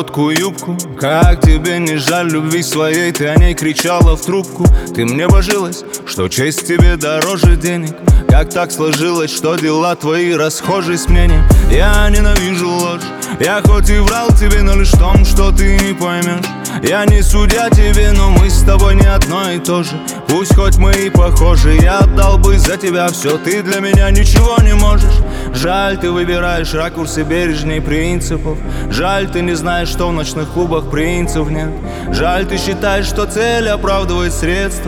короткую юбку. Как тебе не жаль любви своей, ты о ней кричала в трубку. Ты мне божилась, что честь тебе дороже денег. Как так сложилось, что дела твои расхожи с мнением? Я ненавижу ложь, я хоть и врал тебе, но лишь в том, что ты не поймешь. Я не судья тебе, но мы с тобой не одно и то же. Пусть хоть мы и похожи, я отдал бы за тебя все. Ты для меня ничего не можешь. Жаль, ты выбираешь ракурсы бережней принципов. Жаль, ты не знаешь, что в ночных клубах принцев нет. Жаль, ты считаешь, что цель оправдывает средства.